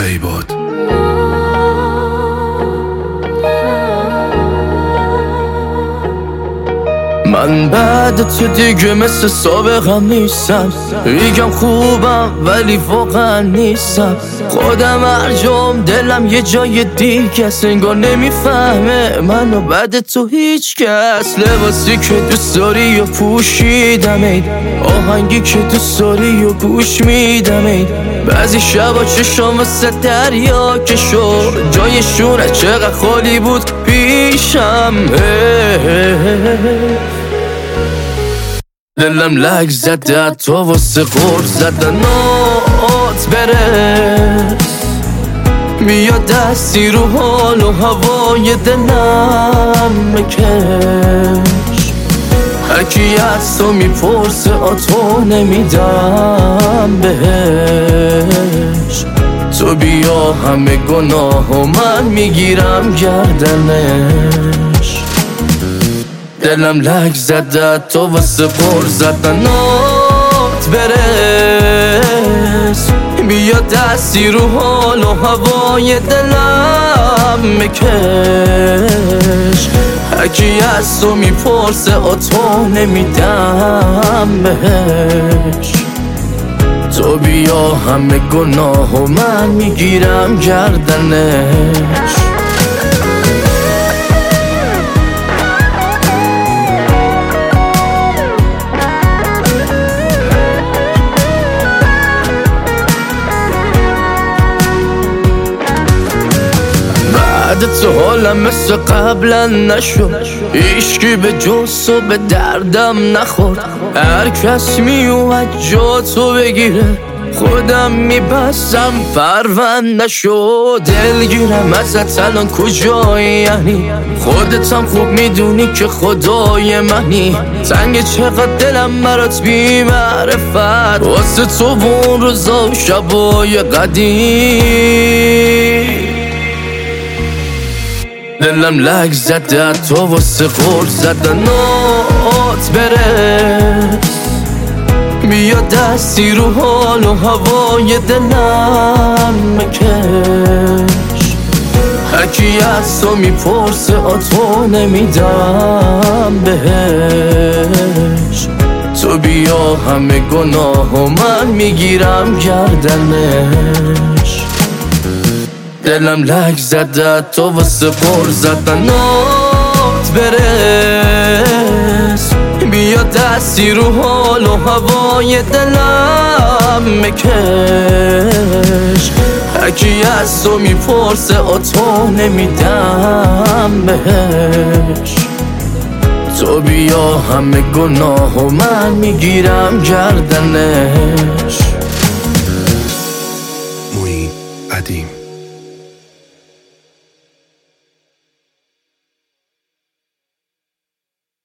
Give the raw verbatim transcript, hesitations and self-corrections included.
ای باد. من بعد تو دیگه مثل سابقم نیستم، میگم خوبم ولی واقعا نیستم. خودم هرجام دلم یه جای دیگه است، انگار نمیفهمه منو بعد تو هیچ کس. لباسی که دوست داری و پوشیدم اید، آهنگی که دوست داری و گوش میدم اید. بعضی شبا چشام واسه دریا که شد، جایشونه چقدر خالی بود پیشم. دلم لگ زده تو واسه غور زدنات برس، میاد دستی رو حال و هوای دلم بکش. هرکی از تو میپرسه آتو نمیدم بهش. تو بیا همه گناه و من میگیرم گردنش. دلم لگ زده تو واسه پر زدنات برس، بیا دستی رو حال و هوای دلم بکش. هرکی از تو میپرسه آتو نمیدم بهش. تو بیا همه گناه و من میگیرم گردنش. بعد تو حالم مثل قبلا نشد، هیچکی به جز و به دردم نخورد. هر کس میومد جا تو بگیره، خودم میبستم پرونده نشد. دلگیرم ازت الان کجایی، یعنی خودتم خوب میدونی که خدای منی. تنگ چقدر دلم برات بی معرفت، واسه تو اون روزا و شبای قدیم. دلم لگ زده تو واسه غور زدنات برس، بیا دستی رو حال و هوای دلم بکش. هرکی از تو میپرسه آتو نمیدم بهش. تو بیا همه گناه و من میگیرم گردنش. دلم لگ زده تو واسه پر زدنات برس، بیا دستی رو حال و هوای دلم بکش. هرکی از تو میپرسه آتو نمیدم بهش. تو بیا همه گناه و من میگیرم گردنش.